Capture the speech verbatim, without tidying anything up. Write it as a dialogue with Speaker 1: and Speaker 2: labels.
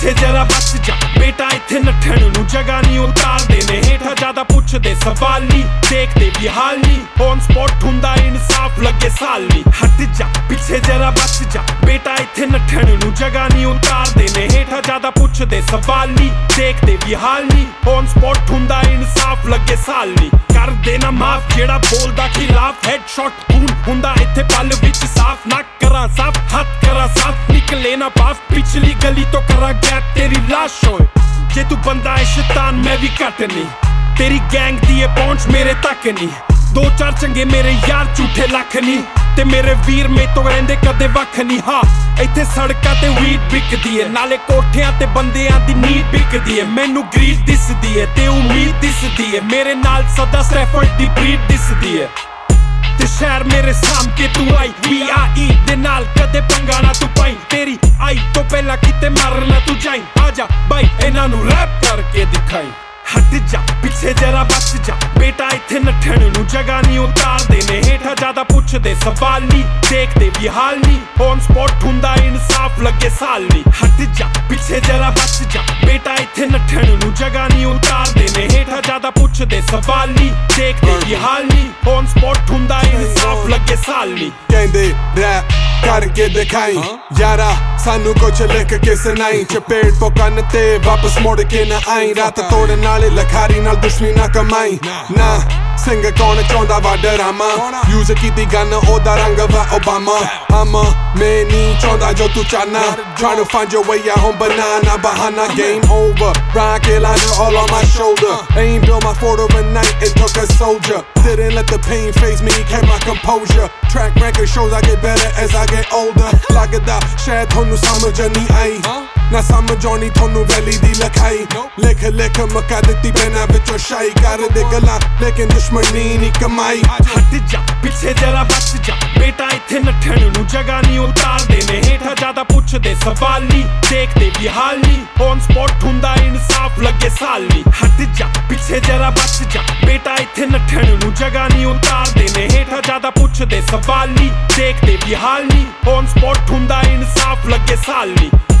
Speaker 1: पिछे जरा बच जा बेटा इत्थे नट्ठण नूं जगह नहीं उतारदे ने हेठा ज्यादा पुछदे सवाल नहीं देखदे भी हाल नहीं ऑन स्पॉट हुंदा इंसाफ लगे साल नहीं हट जा पिछे जरा बच जा बेटा इत्थे नट्ठण नूं जगह नहीं उतारदे ने हेठा ज्यादा पुछदे सवाल नहीं देखदे भी हाल नहीं ऑन स्पॉट हुंदा इंसाफ लगे साल नहीं कर देना माफ जेड़ा बोलदा खिलाफ हेडशॉट खून हुंदा इत्थे पल विच साफ ना करा साफ हाथ करा साफ निकले ना बाफ पिछली गली तो करा गैप तेरी लाश होए जे तू बंदा है शैतान मैं भी घट नहीं तेरी गैंग दी है पहुंच मेरे तक नहीं दो चार चंगे मेरे यार झूठे लख नहीं ते मेरे वीर में तो रहंदे कदे वख नहीं हाँ इत्थे सड़कां ते वीट बिकदी है नाले कोठियां ते बंदियां दी नीड बिकदी है मैनू ग्रीस दिसदी है ते उम्मीद दिसदी है मेरे नाल सदा स्टैफर्ड दी ब्रीड दिसदी है ते शहर मेरे साम के तू आई वी आई दे नाल कदे पंगा ना तू पाई तेरी आई तो पहला किते मरना तू जाई आजा बाई इन्हां नू रैप करके दिखाई हट जा पिछे जरा बच जा बेटा इत्थे नट्ठण नूं जगह नहीं उतारदे ने हेठा ज्यादा पुछदे सवाल नहीं देखदे भी हाल नहीं ऑन स्पॉट हुंदा इंसाफ लगे साल नहीं हट जा पिछे जरा बच जा बेटा इत्थे नट्ठण नूं जगह नहीं उतारदे ने हेठा ज्यादा पुछदे सवाल नहीं देखदे भी हाल नहीं ऑन स्पॉट हुंदा इंसाफ लगे साल नहीं
Speaker 2: कहंदे रैप करके दिखाई यारा सानू कुछ लिख के सुनाई चपेट पोकन ते वापस मुड़ के ना आई रात तोड़न नाले लखारी नाल दुश्मनी ना कमाई ना सिंगर कौन चाहुंदा वा डरामा यूज कीती गन ओदा रंग वा ओबामा अमा मैं नहीं चाहुंदा जो तू चाहना trying to find your way out home banana bahana game over rock it like all on my shoulder ain't built my fort overnight it took a soldier didn't let the pain phase me kept my composure track record shows I get better as I get older ਲੱਗਦਾ ਸ਼ਾਇਦ ਤੁਹਾਨੂੰ ਸਮਝ ਨਹੀਂ ਆਈ ਨਾ ਸਮਝਾਉਣੀ ਤੁਹਾਨੂੰ ਵੈਲੀ ਦੀ ਲਖਾਈ ਲਿਖ ਲਿਖ ਮਕਾ ਦਿੱਤੀ ਪੈਨਾ ਵਿੱਚੋਂ ਸ਼ਾਈ ਕਰਦੇ ਗੱਲਾਂ ਲੇਕਿਨ ਦੁਸ਼ਮਣੀ ਨਹੀਂ ਕਮਾਈ
Speaker 1: ਹਟ ਜਾ ਪਿੱਛੇ ਜਰਾ ਬਚ ਜਾ ਬੇਟਾ ਇੱਥੇ ਨੱਠਣ ਨੂੰ ਜਗ੍ਹਾ ਨਹੀਂ ਉਤਾਰਦੇ ਨੇ ਹੇਠਾਂ ਜ਼ਿਆਦਾ ਪੁੱਛਦੇ ਸਵਾਲ ਨਹੀਂ ਦੇਖਦੇ ਵੀ ਹਾਲ ਨਹੀਂ ਔਨ ਸਪੌਟ ਹੁੰਦਾ ਇਨਸਾਫ ਲੱਗੇ ਸਾਲ ਨਹੀਂ ਹਟ ਜਾ ਪਿੱਛੇ ਜਰਾ ਬਚ ਜਾ ਬੇਟਾ ਇੱਥੇ ਨੱਠਣ ਨੂੰ ਜਗ੍ਹਾ ਨਹੀਂ ਉਤਾਰਦੇ ਨੇ ਹੇਠਾਂ ਜ਼ਿਆਦਾ ਪੁੱਛਦੇ ਸਵਾਲ ਨਹੀਂ ਦੇਖਦੇ ਵੀ ਹਾਲ ਨਹੀਂ ਔਨ ਸਪੌਟ ਹੁੰਦਾ ਇਨਸਾਫ ਲੱਗੇ ਸਾਲ ਨਹੀਂ